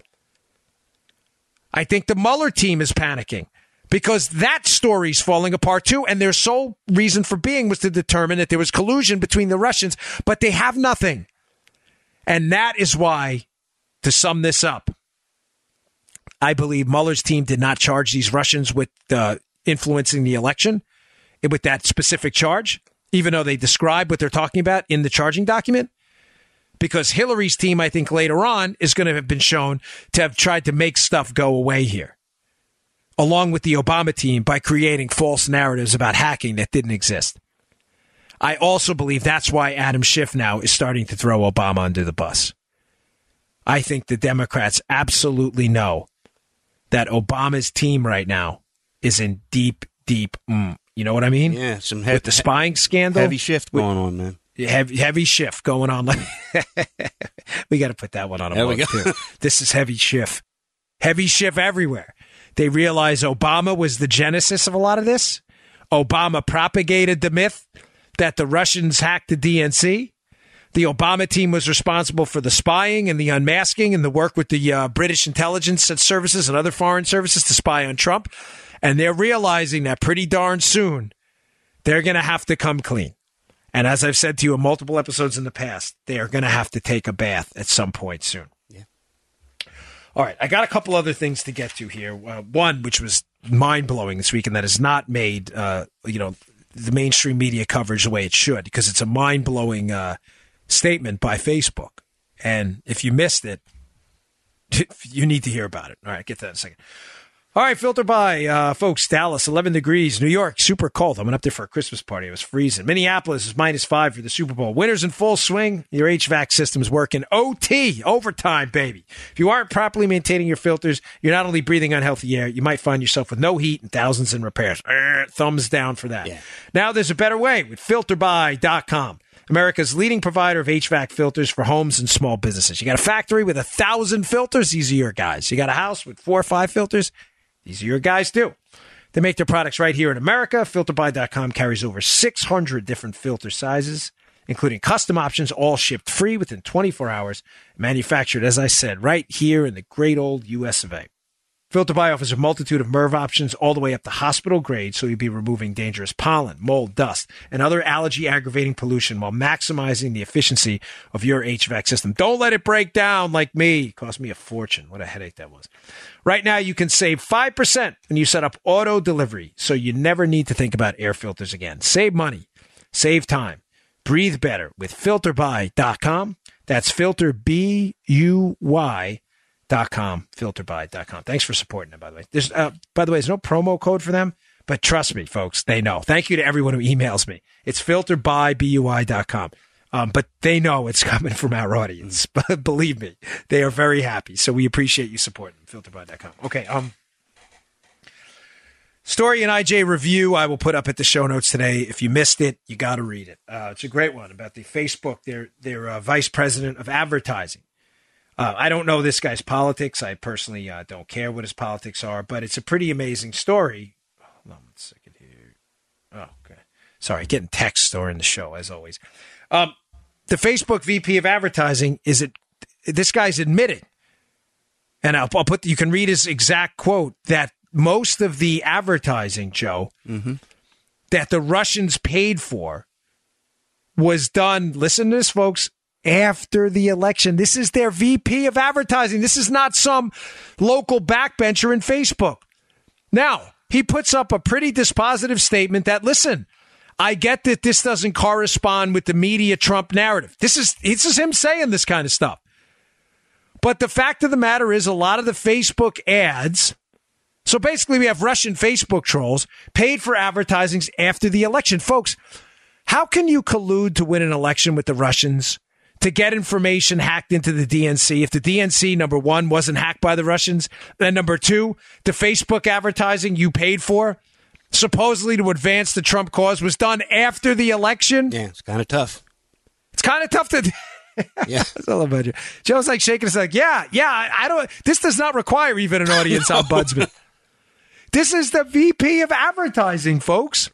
I think the Mueller team is panicking because that story's falling apart too. And their sole reason for being was to determine that there was collusion between the Russians, but they have nothing. And that is why, to sum this up, I believe Mueller's team did not charge these Russians with influencing the election with that specific charge, even though they describe what they're talking about in the charging document. Because Hillary's team, I think later on, is going to have been shown to have tried to make stuff go away here, along with the Obama team by creating false narratives about hacking that didn't exist. I also believe that's why Adam Schiff now is starting to throw Obama under the bus. I think the Democrats absolutely know that Obama's team right now is in deep, you know what I mean? Yeah, with the spying scandal. Heavy shift going on, man. Heavy shift going on. We got to put that one on a book, too. This is heavy shift. Heavy shift everywhere. They realize Obama was the genesis of a lot of this. Obama propagated the myth that the Russians hacked the DNC. The Obama team was responsible for the spying and the unmasking and the work with the British intelligence services and other foreign services to spy on Trump. And they're realizing that pretty darn soon they're going to have to come clean. And as I've said to you in multiple episodes in the past, they are going to have to take a bath at some point soon. Yeah. All right. I got a couple other things to get to here. One, which was mind-blowing this week, and that has not made, the mainstream media coverage the way it should, because it's a mind-blowing statement by Facebook. And if you missed it, you need to hear about it. All right. Get to that in a second. All right, Filter by, folks, Dallas, 11 degrees. New York, super cold. I went up there for a Christmas party. It was freezing. Minneapolis is -5 for the Super Bowl. Winter's in full swing. Your HVAC system's working. OT, overtime, baby. If you aren't properly maintaining your filters, you're not only breathing unhealthy air, you might find yourself with no heat and thousands in repairs. Thumbs down for that. Yeah. Now there's a better way with FilterBuy.com. America's leading provider of HVAC filters for homes and small businesses. You got a factory with 1,000 filters? These are your guys. You got a house with 4 or 5 filters? These are your guys, too. They make their products right here in America. FilterBuy.com carries over 600 different filter sizes, including custom options, all shipped free within 24 hours. Manufactured, as I said, right here in the great old U.S. of A. FilterBuy offers a multitude of MERV options all the way up to hospital grade, so you'll be removing dangerous pollen, mold, dust, and other allergy-aggravating pollution while maximizing the efficiency of your HVAC system. Don't let it break down like me. It cost me a fortune. What a headache that was. Right now, you can save 5% when you set up auto delivery, so you never need to think about air filters again. Save money. Save time. Breathe better with FilterBuy.com. That's FilterBuy.com. FilterBuy.com. Thanks for supporting them, by the way. There's no promo code for them, but trust me, folks, they know. Thank you to everyone who emails me. It's FilterBuy.com. But they know it's coming from our audience. Believe me, they are very happy. So we appreciate you supporting them. FilterBuy.com. Okay. Story and IJ review I will put up at the show notes today. If you missed it, you got to read it. It's a great one about the Facebook, their vice president of advertising. I don't know this guy's politics. I personally don't care what his politics are, but it's a pretty amazing story. Hold on one second here. Oh, okay. Sorry, getting text during the show, as always. The Facebook VP of advertising this guy's admitted, and I'll put, you can read his exact quote, that most of the advertising, Joe, that the Russians paid for was done, listen to this, folks, after the election. This is their VP of advertising. This is not some local backbencher in Facebook. Now, he puts up a pretty dispositive statement that, listen, I get that this doesn't correspond with the media Trump narrative. This is him saying this kind of stuff. But the fact of the matter is a lot of the Facebook ads, so basically we have Russian Facebook trolls paid for advertisings after the election. Folks, how can you collude to win an election with the Russians, to get information hacked into the DNC, if the DNC, number one, wasn't hacked by the Russians, and number two, the Facebook advertising you paid for, supposedly to advance the Trump cause, was done after the election? Yeah, it's kind of tough. It's kind of tough to... Yeah. That's all about you. Joe's like shaking his head. Yeah, I don't... This does not require even an audience ombudsman. This is the VP of advertising, folks.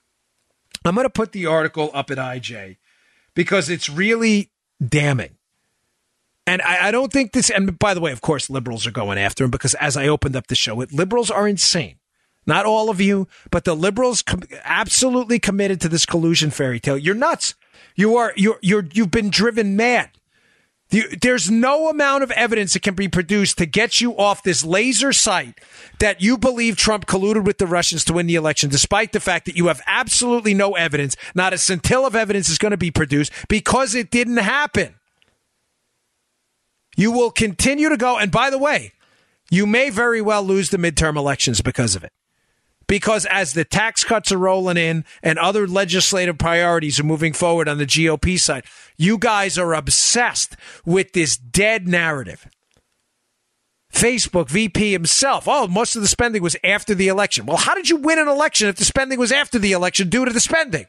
I'm going to put the article up at IJ because it's really damning. And I don't think this, and by the way, of course, liberals are going after him because as I opened up the show, liberals are insane. Not all of you, but the liberals absolutely committed to this collusion fairy tale. You're nuts. You've been driven mad. There's no amount of evidence that can be produced to get you off this laser sight that you believe Trump colluded with the Russians to win the election, despite the fact that you have absolutely no evidence. Not a scintilla of evidence is going to be produced because it didn't happen. You will continue to go. And by the way, you may very well lose the midterm elections because of it. Because as the tax cuts are rolling in and other legislative priorities are moving forward on the GOP side, you guys are obsessed with this dead narrative. Facebook VP himself, most of the spending was after the election. Well, how did you win an election if the spending was after the election due to the spending?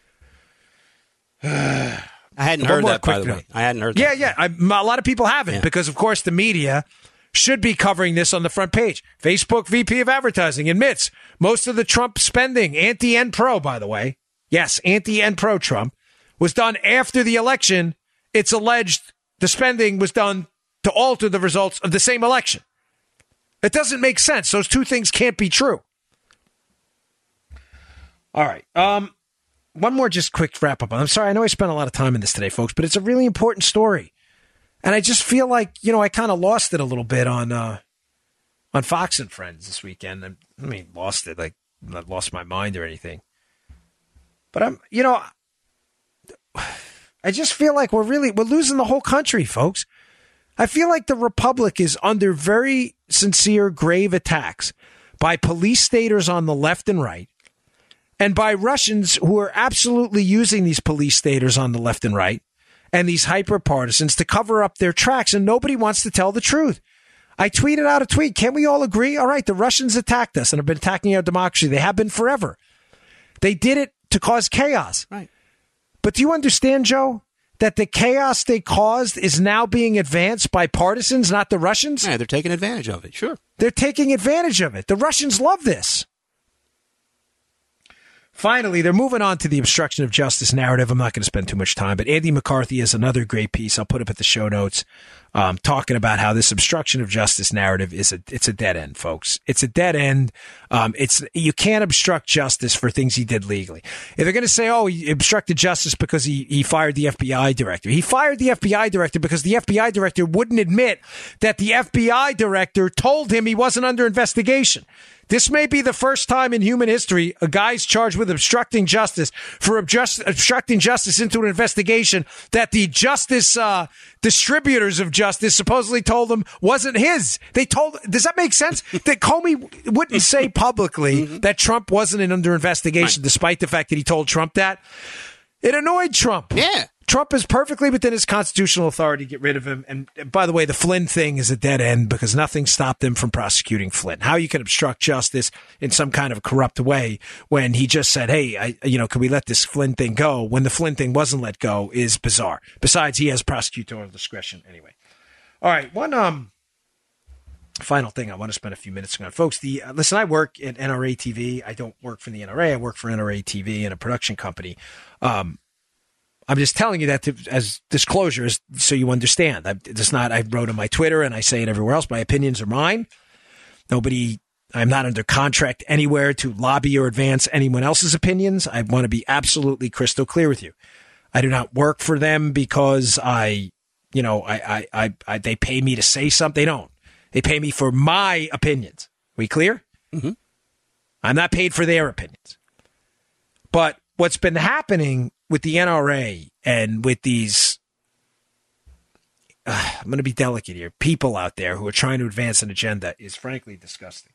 I hadn't heard that, by the way. I hadn't heard that. Yeah. A lot of people haven't because, of course, the media should be covering this on the front page. Facebook VP of advertising admits most of the Trump spending, anti-and pro, by the way. Yes, anti-and pro Trump, was done after the election. It's alleged the spending was done to alter the results of the same election. It doesn't make sense. Those two things can't be true. All right. One more just quick wrap up. I'm sorry. I know I spent a lot of time in this today, folks, but it's a really important story. And I just feel like, I kind of lost it a little bit on Fox and Friends this weekend. I mean, lost it, like not lost my mind or anything. But I just feel like we're losing the whole country, folks. I feel like the Republic is under very sincere, grave attacks by police staters on the left and right, and by Russians who are absolutely using these police staters on the left and right and these hyper-partisans to cover up their tracks, and nobody wants to tell the truth. I tweeted out a tweet. Can we all agree? All right, the Russians attacked us and have been attacking our democracy. They have been forever. They did it to cause chaos. Right. But do you understand, Joe, that the chaos they caused is now being advanced by partisans, not the Russians? Yeah, they're taking advantage of it, sure. They're taking advantage of it. The Russians love this. Finally, they're moving on to the obstruction of justice narrative. I'm not going to spend too much time, but Andy McCarthy has another great piece. I'll put up at the show notes, talking about how this obstruction of justice narrative it's a dead end, folks. It's a dead end. You can't obstruct justice for things he did legally. If they're going to say, oh, he obstructed justice because he fired the FBI director. He fired the FBI director because the FBI director wouldn't admit that the FBI director told him he wasn't under investigation. This may be the first time in human history a guy's charged with obstructing justice for obstructing justice into an investigation that the justice distributors of justice supposedly told him wasn't his. Does that make sense? That Comey wouldn't say publicly that Trump wasn't under investigation, despite the fact that he told Trump that. It annoyed Trump. Yeah. Trump is perfectly within his constitutional authority to get rid of him. And by the way, the Flynn thing is a dead end because nothing stopped him from prosecuting Flynn. How you can obstruct justice in some kind of corrupt way when he just said, hey, can we let this Flynn thing go when the Flynn thing wasn't let go is bizarre. Besides, he has prosecutorial discretion anyway. All right. One final thing I want to spend a few minutes on. Folks, listen, I work at NRA TV. I don't work for the NRA. I work for NRA TV in a production company. I'm just telling you that as disclosure, so you understand. I wrote on my Twitter and I say it everywhere else. My opinions are mine. I'm not under contract anywhere to lobby or advance anyone else's opinions. I want to be absolutely crystal clear with you. I do not work for them because they pay me to say something. They don't. They pay me for my opinions. We clear? Mm-hmm. I'm not paid for their opinions. But what's been happening with the NRA and with these, I'm going to be delicate here, people out there who are trying to advance an agenda is frankly disgusting.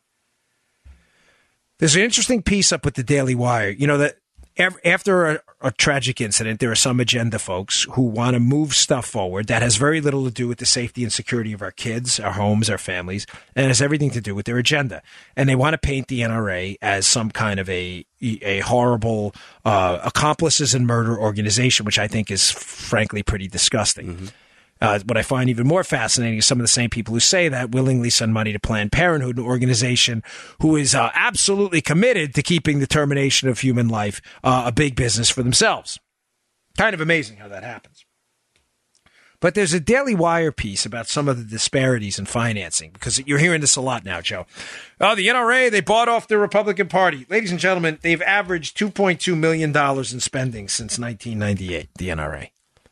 There's an interesting piece up with the Daily Wire. You know that after a tragic incident, there are some agenda folks who want to move stuff forward that has very little to do with the safety and security of our kids, our homes, our families, and has everything to do with their agenda. And they want to paint the NRA as some kind of a horrible accomplices in murder organization, which I think is frankly pretty disgusting. Mm-hmm. What I find even more fascinating is some of the same people who say that willingly send money to Planned Parenthood, an organization who is absolutely committed to keeping the termination of human life a big business for themselves. Kind of amazing how that happens. But there's a Daily Wire piece about some of the disparities in financing, because you're hearing this a lot now, Joe. Oh, the NRA, they bought off the Republican Party. Ladies and gentlemen, they've averaged $2.2 million in spending since 1998, the NRA.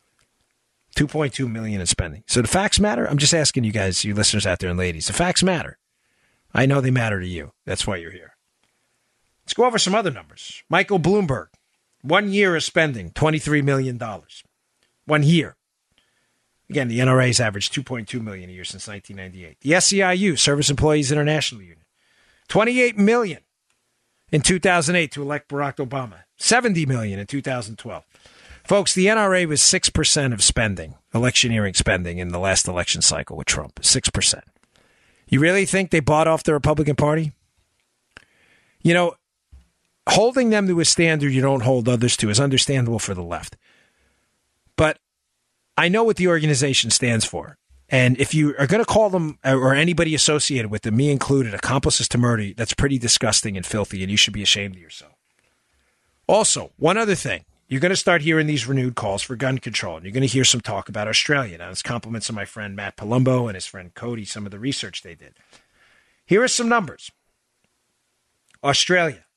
$2.2 million in spending. So the facts matter? I'm just asking you guys, you listeners out there and ladies, the facts matter. I know they matter to you. That's why you're here. Let's go over some other numbers. Michael Bloomberg, 1 year of spending, $23 million. 1 year. Again, the NRA's averaged $2.2 million a year since 1998. The SEIU, Service Employees International Union, $28 million in 2008 to elect Barack Obama. $70 million in 2012. Folks, the NRA was 6% of spending, electioneering spending in the last election cycle with Trump. 6%. You really think they bought off the Republican Party? You know, holding them to a standard you don't hold others to is understandable for the left. But I know what the organization stands for. And if you are going to call them, or anybody associated with them, me included, accomplices to murder, that's pretty disgusting and filthy, and you should be ashamed of yourself. Also, one other thing. You're going to start hearing these renewed calls for gun control, and you're going to hear some talk about Australia. Now, it's compliments of my friend Matt Palumbo and his friend Cody, some of the research they did. Here are some numbers. Australia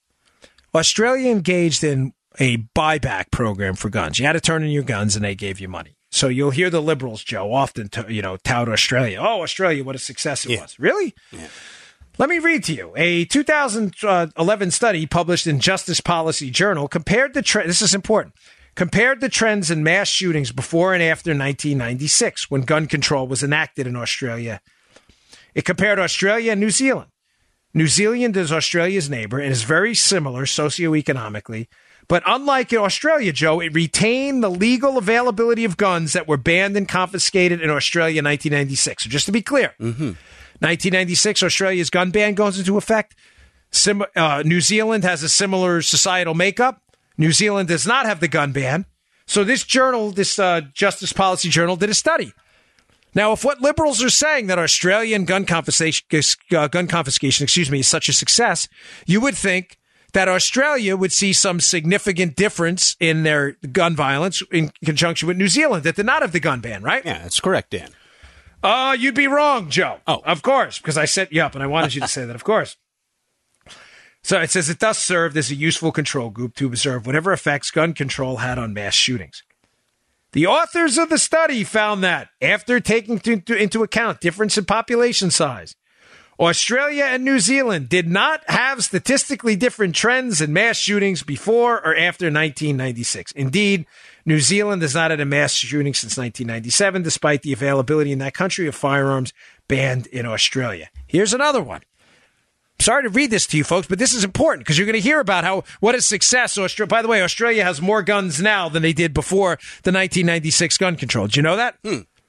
engaged in a buyback program for guns. You had to turn in your guns, and they gave you money. So you'll hear the liberals, Joe, often tout Australia. Oh, Australia, what a success it was. Really? Yeah. Let me read to you. A 2011 study published in Justice Policy Journal compared the compared the trends in mass shootings before and after 1996, when gun control was enacted in Australia. It compared Australia and New Zealand. New Zealand is Australia's neighbor and is very similar socioeconomically. But unlike Australia, Joe, it retained the legal availability of guns that were banned and confiscated in Australia in 1996. So just to be clear, 1996, Australia's gun ban goes into effect. New Zealand has a similar societal makeup. New Zealand does not have the gun ban. So this journal, this Justice Policy Journal, did a study. Now, if what liberals are saying that Australian gun confiscation, is such a success, you would think that Australia would see some significant difference in their gun violence in conjunction with New Zealand that did not have the gun ban, right? Yeah, that's correct, Dan. You'd be wrong, Joe. Oh. Of course, because I set you up and I wanted you to say that, of course. So it says it thus served as a useful control group to observe whatever effects gun control had on mass shootings. The authors of the study found that, after taking into account difference in population size, Australia and New Zealand did not have statistically different trends in mass shootings before or after 1996. Indeed, New Zealand has not had a mass shooting since 1997, despite the availability in that country of firearms banned in Australia. Here's another one. Sorry to read this to you, folks, but this is important because you're going to hear about what a success. By the way, Australia has more guns now than they did before the 1996 gun control. Did you know that?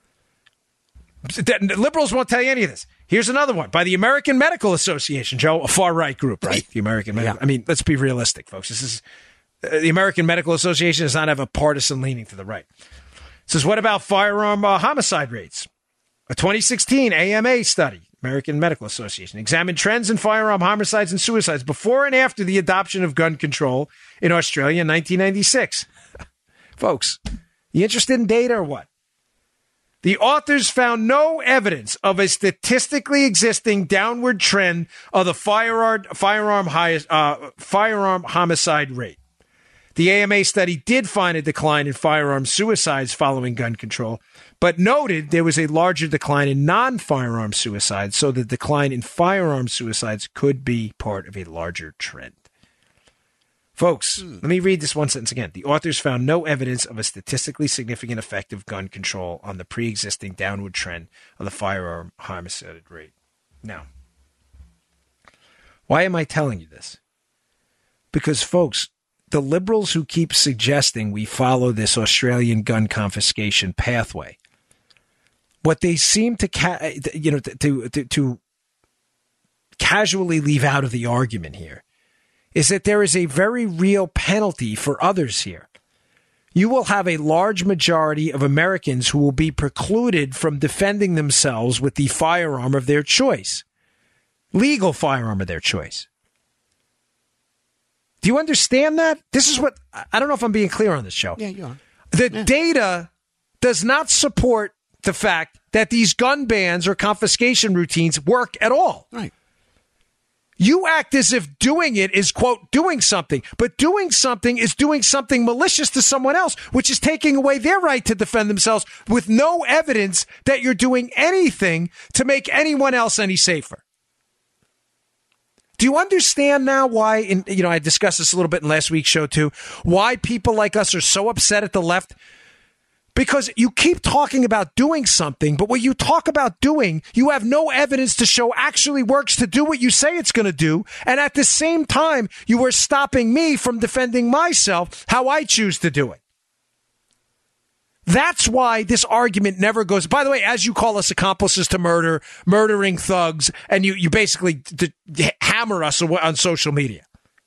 Liberals won't tell you any of this. Here's another one by the American Medical Association, Joe, a far-right group, right? The American Medical. Yeah. I mean, let's be realistic, folks. This is the American Medical Association does not have a partisan leaning to the right. It says, what about firearm homicide rates? A 2016 AMA study, American Medical Association, examined trends in firearm homicides and suicides before and after the adoption of gun control in Australia in 1996. Folks, you interested in data or what? The authors found no evidence of a statistically existing downward trend of the firearm homicide rate. The AMA study did find a decline in firearm suicides following gun control, but noted there was a larger decline in non-firearm suicides, so the decline in firearm suicides could be part of a larger trend. Folks, let me read this one sentence again. The authors found no evidence of a statistically significant effect of gun control on the pre-existing downward trend of the firearm homicide rate. Now, why am I telling you this? Because, folks, the liberals who keep suggesting we follow this Australian gun confiscation pathway, what they seem to casually leave out of the argument here is that there is a very real penalty for others here. You will have a large majority of Americans who will be precluded from defending themselves with the firearm of their choice, legal firearm of their choice. Do you understand that? This is what, I don't know if I'm being clear on this show. Yeah, you are. The data does not support the fact that these gun bans or confiscation routines work at all. Right. You act as if doing it is, quote, doing something. But doing something is doing something malicious to someone else, which is taking away their right to defend themselves with no evidence that you're doing anything to make anyone else any safer. Do you understand now why, I discussed this a little bit in last week's show too, why people like us are so upset at the left? Because you keep talking about doing something, but what you talk about doing, you have no evidence to show actually works to do what you say it's going to do. And at the same time, you are stopping me from defending myself how I choose to do it. That's why this argument never goes. By the way, as you call us accomplices to murder, murdering thugs, and you basically hammer us on social media.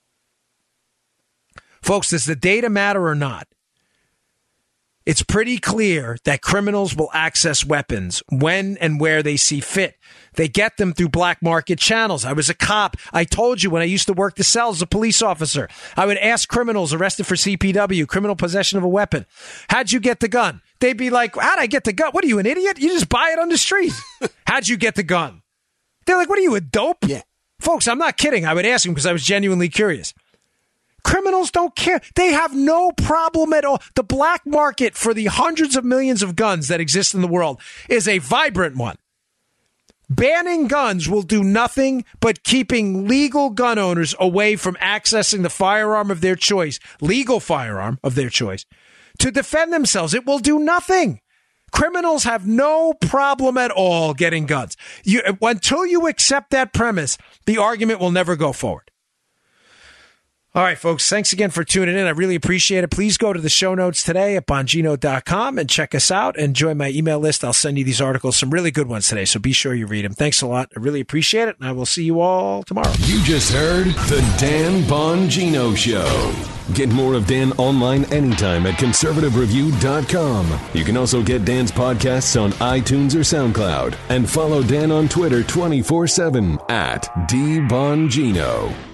Folks, does the data matter or not? It's pretty clear that criminals will access weapons when and where they see fit. They get them through black market channels. I was a cop. I told you when I used to work the cells as a police officer, I would ask criminals arrested for CPW, criminal possession of a weapon, how'd you get the gun? They'd be like, how'd I get the gun? What are you, an idiot? You just buy it on the street. How'd you get the gun? They're like, what are you, a dope? Yeah. Folks, I'm not kidding. I would ask them because I was genuinely curious. Criminals don't care. They have no problem at all. The black market for the hundreds of millions of guns that exist in the world is a vibrant one. Banning guns will do nothing but keeping legal gun owners away from accessing the firearm of their choice, legal firearm of their choice, to defend themselves. It will do nothing. Criminals have no problem at all getting guns. Until you accept that premise, the argument will never go forward. All right, folks, thanks again for tuning in. I really appreciate it. Please go to the show notes today at Bongino.com and check us out and join my email list. I'll send you these articles, some really good ones today, so be sure you read them. Thanks a lot. I really appreciate it, and I will see you all tomorrow. You just heard The Dan Bongino Show. Get more of Dan online anytime at conservativereview.com. You can also get Dan's podcasts on iTunes or SoundCloud. And follow Dan on Twitter 24/7 at DBongino.